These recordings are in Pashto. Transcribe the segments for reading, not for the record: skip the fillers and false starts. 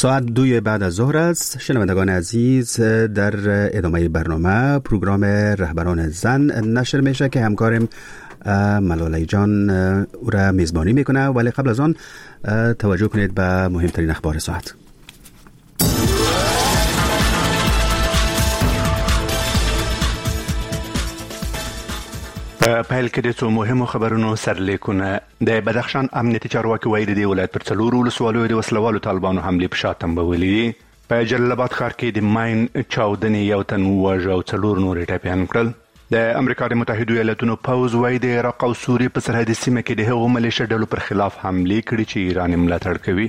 ساعت 2 بعد از ظهر است. شنوندگان عزیز، در ادامه برنامه پروگرام رهبران زن نشر میشه که همکارم ملاله جان او را میزبانی میکنه، ولی قبل از آن توجه کنید به مهمترین اخبار ساعت. په پیل کې د څو مهمو خبرونو سرلیکونه. د بدخشان امنیتي چارواکي وایي د دې ولایت پر 4 ولسوالیو د وسلوالو طالبانو حملې په شا تنبولې دي. په جلال آباد ښار کې د ماین چاودنې یو تن وواژه او 4 نور ټپیان کړل. د امریکا د متحدو ایالاتونو پوځ وایي د عراق او سوریې په سرحدي سیمه کې د هغو ملیشه ډلو پر خلاف حملې کړي چې ایران یې ملاتړ کوي.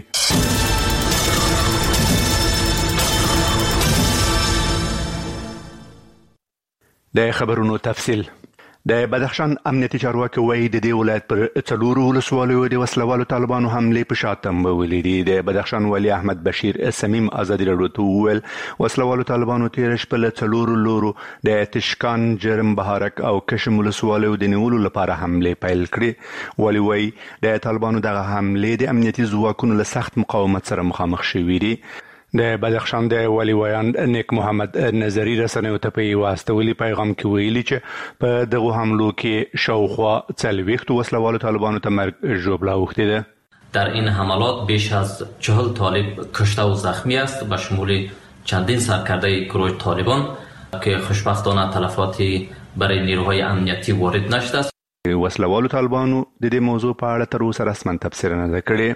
د خبرونو تفصیل. د بدخشان امنیتي چارواکي وایي د دې ولایت پر 4 ولسوالیو د وسلوالو طالبانو حملې په شا تنبولې دي. د بدخشان والي احمد بشیر صمیم ازادي راډیو ته وویل وسلوالو طالبانو تیر شپه له 4 لورو د تشکان، جرم بهارک او کشم ولسوالیو د نیولو لپاره حملې پیل کړې. والي وایي د طالبانو دغه حملې د امنیتي ځواکونو له سخت مقاومت سره مخامخ شوي دي. د بدخشان د والي ویاند نیک محمد نظری رسنیو ته په یو استولي پیغام کې ویلي چې په دغه حملو کې شاوخوا 40 وسلوالو طالبانو ته مرګ ژوبلا اوښتې ده. در این حملات بیش از 40 طالب کشته و زخمی است به شمول چندین سرکرده گروه طالبان که خوشبختانه تلفاتی برای نیروهای امنیتی وارد نشده است. وسلوالو طالبانو د دې موضوع په اړه تر اوسه رسما تفسیر نه ده کړې.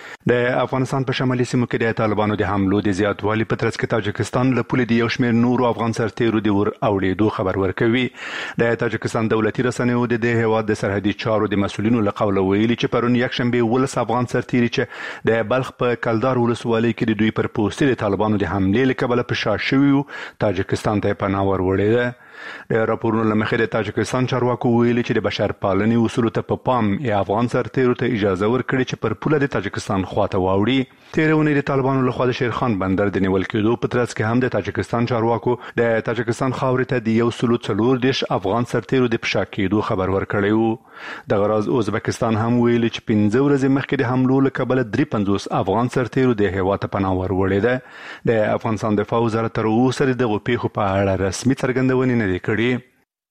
د افغانستان په شمالي سیمو کې د طالبانو د حملو د زیاتوالي په ترڅ کې تاجکستان له پولې د یو شمېر نورو افغان سرتیرو د ور اوړېدو خبر ورکوي. د تاجکستان دولتي رسنیو د دې هیواد د سرحدي چارو د مسؤلینو له قوله ویلي چې پرون یکشنبه 19 افغان سرتیري چې د بلخ په کلدار ولسوالۍ کې د دوی پر پوستې د طالبانو د حملې له کبله په شا شوي وو، تاجکستان ته پناه ور وړې ده. د راپورونو له مخې د تاجکستان چارواکو ویلي چې د بشرپالنې اصولو ته په پام افغان سرتیرو ته اجازه ورکړي چې پر پوله د تاجکستان خواته واوړي. تېره اونۍ د طالبانو لخوا د شیرخان بندر د نیول کېدو په ترڅ کې هم د تاجکستان چارواکو د تاجکستان خاورې ته د 140 افغان سرتیرو د پشا کېدو خبر ورکړی وو. دغه راز ازبکستان هم ویلي چې 15 ورځې مخکې د حملو له کبله 53 افغان سرتیرو د هیواد ته پناه ور وړې ده. د افغانستان دفاع وزارت تر اوسه د دغو پیښو په اړه رسمي څرګندونې نه دي کړې.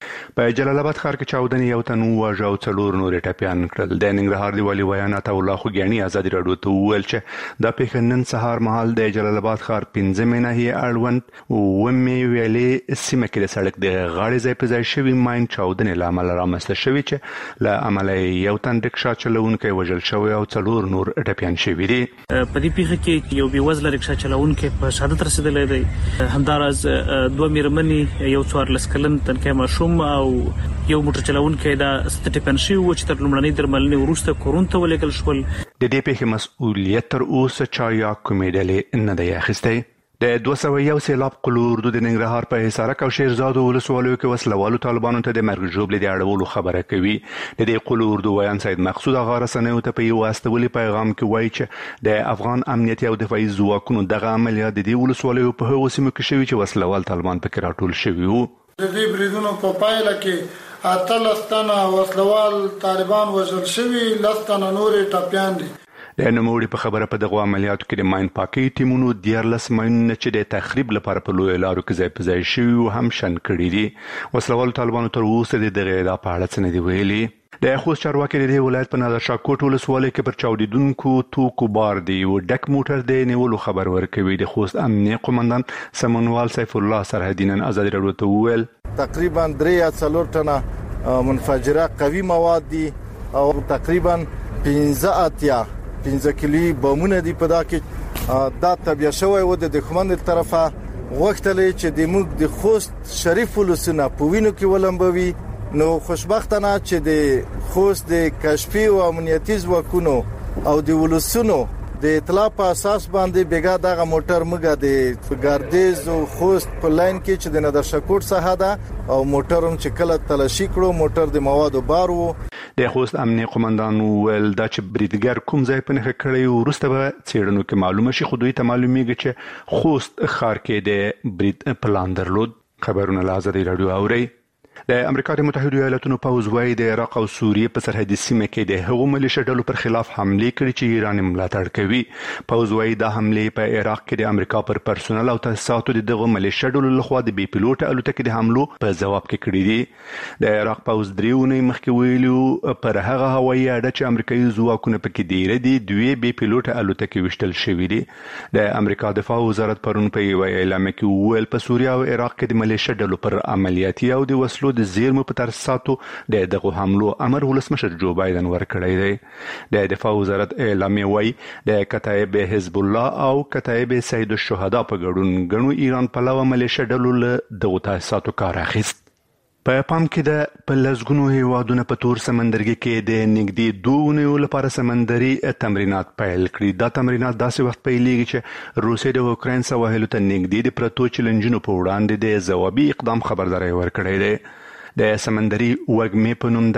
په جلال آباد ښار کې چاودنې یو تن وواژه او 4 نور ټپیان کړل. د ننګرهار د والي ویاند عطاالله خوږیاڼي ازادي راډیو ته وویل چې دا پیښه نن سهار مهال د جلال آباد ښار 15 ناحیې اړوند ومې ویلې سیمه کې د سړک د غاړې ځای په ځای شوي ماین چاودنې له امله رامنځته شوي چې له امله یو تن رکشا چلوونکی وژل شوی او 4 نور ټپیان شوي دي. په دې پیښه کې یو بېوزله رکشا چلوونکی په شهادت رسېدلی دی. همداراز 2 مېرمنې، یو 14 کلن تنکی ماشوم او یو موټر چلوونکی دا ټپیان شوي وو چې تر لومړنۍ درملنې وروسته کورون ته ولېږل شول. د دې پیښې مسؤلیت تر اوسه چا یا کومې ډلې نه دی اخیستی. د 201 سیلاب قلو اردو د ننګرهار په حصارک او شیرزاد ولسوالیو کې وسلوالو طالبانو ته د مرګ ژوبلې د اړولو خبره کوي. د دې قلو اردو ویان سید مقصود اغا رسنیو ته په یو استولي پیغام کې وایي چې د افغان امنیتي او دفاعي ځواکونو دغه عملیات د دې ولسوالیو په هغو سیمو کې شوي چې وسلوال طالبان پکې راټول شوي وو. د دې بریدونو په پایله کې 18 تنه وسلوال طالبان وژل شوي، 10 تنه نورې ټپیان دي. د نوموړي په خبره په دغه عملیاتو کې د ماین پاکۍ ټیمونو 14 ماینونه چې د تخریب لپاره په لویو لارو کې ځای په ځای شوي وو هم شنډ کړي دي. وسلوالو طالبانو تر اوسه د دغې ادعا په اړه څه نه دي ویلي. د خوست چارواکي د دې ولایت په نادرشاه کوټ ولسوالۍ کې پر چاودېدونکو توکو بار دی یو ډک موټر د نیولو خبر ورکوي. د خوست امنیه قومندان سمنوال سیف الله سرحدي نن ازادي راډیو ته وویل تقریبا 3 یا 4 ټنه منفجره قوي مواد دي او تقریبا 15 کیلو بمونه دي په دا کې دا تبیا شوی و د دښمن تر طرفه وختلې چې د موږ د خوست شریف ولسنه په وینو کې ولمبوي. نو خوشبختانه چې د خوست د کشفي او امنیتي ځواکونو او د ولسونو د اطلاع په اساس باندې بیګا دغه موټر موږ د ګاردیز او خوست په لاین کې چې د نادرشاه څخه ده او موټر هم چې کله تلاشي کړو موټر د موادو بار وو. د خوست امنیه قومندان ویل دا چې بریدګر کوم ځای په نښه کړی وروسته به څېړنو کې معلومه شي. خو دوی ته معلومیږي چې خوست ښار کې د برید پلان درلود. خبرونه له ازادي راډیو اوري. د امریکا د متحده ایالاتونو پوځ وايي د عراق او سوریې په سرحدي سیمه کې د هغو ملیشیا ډلو پر خلاف حمله کړې چې ایران ملاتړ کوي. پوځ وايي د حمله په عراق کې د امریکا پر پرسونل او تاسیساتو دغه ملیشیا ډلو لخوا د بي پيلوټ الوتکې د حملو په جواب کې کړې دي. د عراق پوځ دریونی مخکې ویلو پر هغه هوایي اډه چې امریکایي ځواکونه پکې ډیر دي دوی بي پيلوټ الوتکې وشتل شوې دي. د امریکا دفاع وزارت پرون په یو اعلان کې ویل په سوریه او عراق کې د ملیشیا ډلو پر عملیاتي او د وسلو د زیرمو په ترساتو د دغه حملو امر ولسمشر جو بایدن ورکړی دی. د دفاع وزارت اعلامیه وايي د کتایب حزب الله او کتایب سید الشهدا په ګډون غنو ایران پلوه ملیشیا ډلو له دغه تاسیساتو کار اخیست. په پام کې د پلزګونو هیوادونو په تور سمندرګي کې د نګدي دوونیو لپاره سمندري تمرینات پیل کړي. دا تمرینات داسې وخت پیلېږي چې روسیې د اوکراین سواحلو ته نګدي د پرتو چیلنجونو په وړاندې د ځوابي اقدام خبرداري ورکړې ده. د سمندري وږمې په نوم